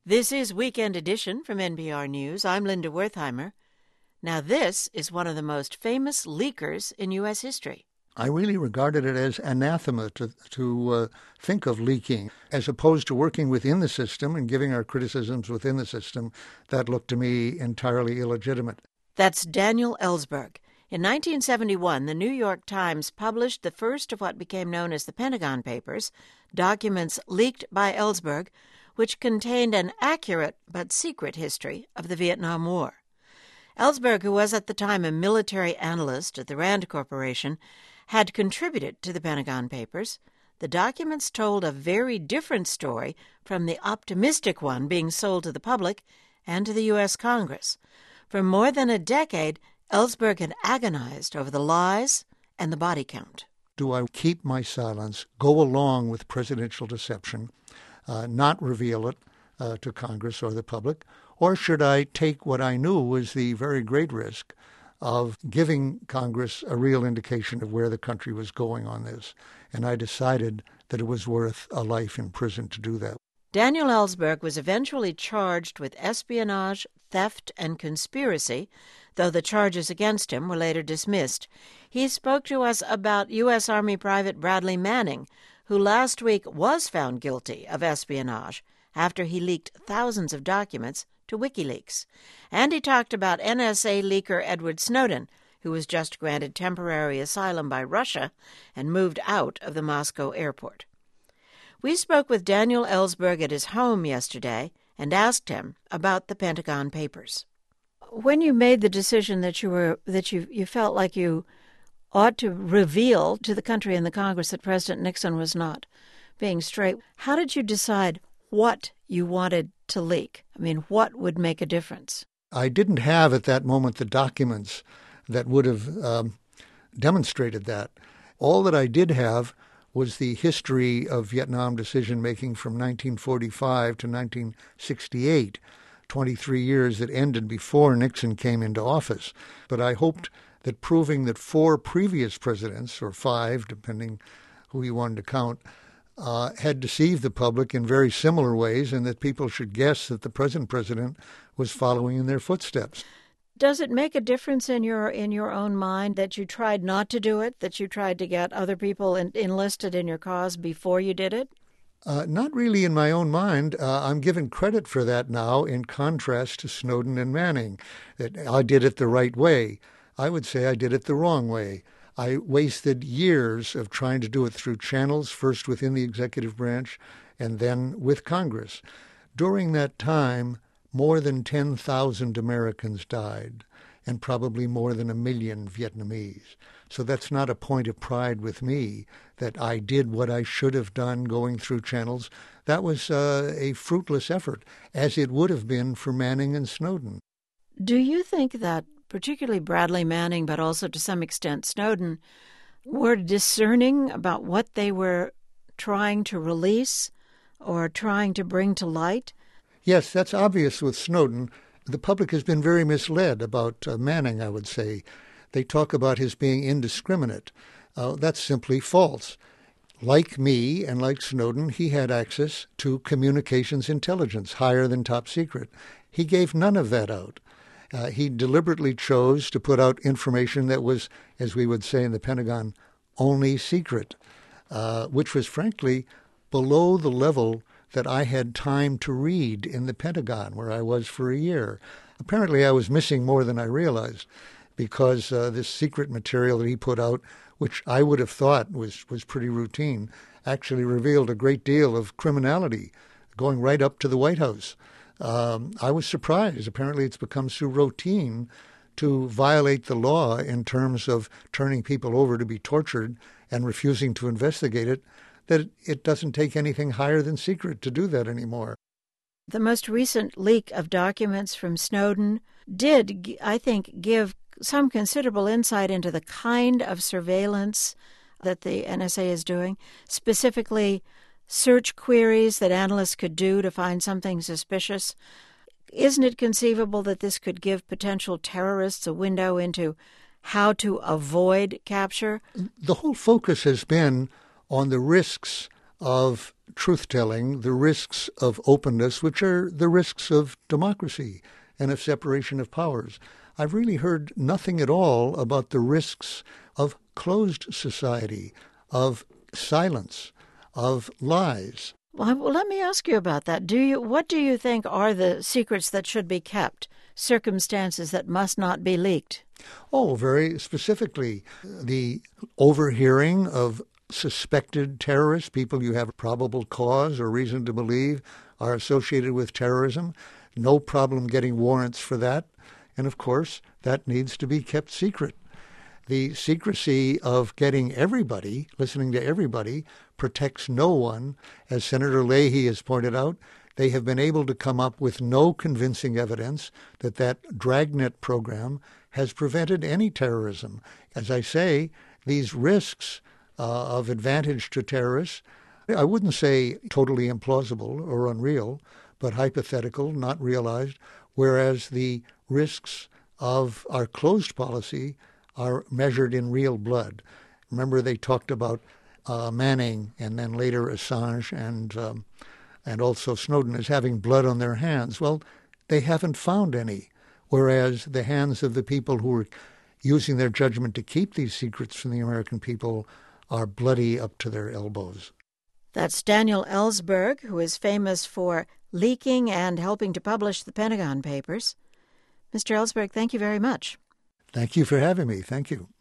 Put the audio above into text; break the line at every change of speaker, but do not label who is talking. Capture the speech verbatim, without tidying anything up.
This is Weekend Edition from N P R News. I'm Linda Wertheimer. Now, this is one of the most famous leakers in U S history.
I really regarded it as anathema to, to uh, think of leaking, as opposed to working within the system and giving our criticisms within the system. That looked to me entirely illegitimate.
That's Daniel Ellsberg. In nineteen seventy-one, the New York Times published the first of what became known as the Pentagon Papers, documents leaked by Ellsberg, which contained an accurate but secret history of the Vietnam War. Ellsberg, who was at the time a military analyst at the Rand Corporation, had contributed to the Pentagon Papers. The documents told a very different story from the optimistic one being sold to the public and to the U S Congress. For more than a decade, Ellsberg had agonized over the lies and the body count.
Do I keep my silence, go along with presidential deception, uh, not reveal it uh, to Congress or the public, or should I take what I knew was the very great risk of giving Congress a real indication of where the country was going on this? And I decided that it was worth a life in prison to do that.
Daniel Ellsberg was eventually charged with espionage, theft, and conspiracy, though the charges against him were later dismissed. He spoke to us about U S. Army Private Bradley Manning, who last week was found guilty of espionage after he leaked thousands of documents to WikiLeaks. And he talked about N S A leaker Edward Snowden, who was just granted temporary asylum by Russia and moved out of the Moscow airport. We spoke with Daniel Ellsberg at his home yesterday and asked him about the Pentagon Papers. When you made the decision that you were that you, you felt like you ought to reveal to the country and the Congress that President Nixon was not being straight, how did you decide what you wanted to leak? I mean, what would make a difference?
I didn't have at that moment the documents that would have um, demonstrated that. All that I did have was the history of Vietnam decision-making from nineteen forty-five to nineteen sixty-eight, twenty-three years that ended before Nixon came into office. But I hoped that proving that four previous presidents, or five, depending who you wanted to count, uh, had deceived the public in very similar ways, and that people should guess that the present president was following in their footsteps.
Does it make a difference in your in your own mind that you tried not to do it, that you tried to get other people in, enlisted in your cause before you did it?
Uh, not really in my own mind. Uh, I'm given credit for that now in contrast to Snowden and Manning, that I did it the right way. I would say I did it the wrong way. I wasted years of trying to do it through channels, first within the executive branch and then with Congress. During that time, more than ten thousand Americans died, and probably more than a million Vietnamese. So that's not a point of pride with me that I did what I should have done going through channels. That was uh, a fruitless effort, as it would have been for Manning and Snowden.
Do you think that particularly Bradley Manning, but also to some extent Snowden, were discerning about what they were trying to release or trying to bring to light?
Yes, that's obvious with Snowden. The public has been very misled about uh, Manning, I would say. They talk about his being indiscriminate. Uh, that's simply false. Like me and like Snowden, he had access to communications intelligence, higher than top secret. He gave none of that out. Uh, he deliberately chose to put out information that was, as we would say in the Pentagon, only secret, uh, which was frankly below the level that I had time to read in the Pentagon, where I was for a year. Apparently I was missing more than I realized, because uh, this secret material that he put out, which I would have thought was, was pretty routine, actually revealed a great deal of criminality going right up to the White House. Um, I was surprised. Apparently it's become so routine to violate the law in terms of turning people over to be tortured and refusing to investigate it, that it doesn't take anything higher than secret to do that anymore.
The most recent leak of documents from Snowden did, I think, give some considerable insight into the kind of surveillance that the N S A is doing, specifically search queries that analysts could do to find something suspicious. Isn't it conceivable that this could give potential terrorists a window into how to avoid capture?
The whole focus has been on the risks of truth-telling, the risks of openness, which are the risks of democracy and of separation of powers. I've really heard nothing at all about the risks of closed society, of silence, of lies.
Well, let me ask you about that. Do you, what do you think are the secrets that should be kept, circumstances that must not be leaked?
Oh, very specifically, the overhearing of suspected terrorists, people you have probable cause or reason to believe are associated with terrorism. No problem getting warrants for that. And of course, that needs to be kept secret. The secrecy of getting everybody, listening to everybody, protects no one. As Senator Leahy has pointed out, they have been able to come up with no convincing evidence that that Dragnet program has prevented any terrorism. As I say, these risks uh, of advantage to terrorists, I wouldn't say totally implausible or unreal, but hypothetical, not realized, whereas the risks of our closed policy are measured in real blood. Remember, they talked about uh, Manning and then later Assange and um, and also Snowden as having blood on their hands. Well, they haven't found any, whereas the hands of the people who are using their judgment to keep these secrets from the American people are bloody up to their elbows.
That's Daniel Ellsberg, who is famous for leaking and helping to publish the Pentagon Papers. Mister Ellsberg, thank you very much.
Thank you for having me. Thank you.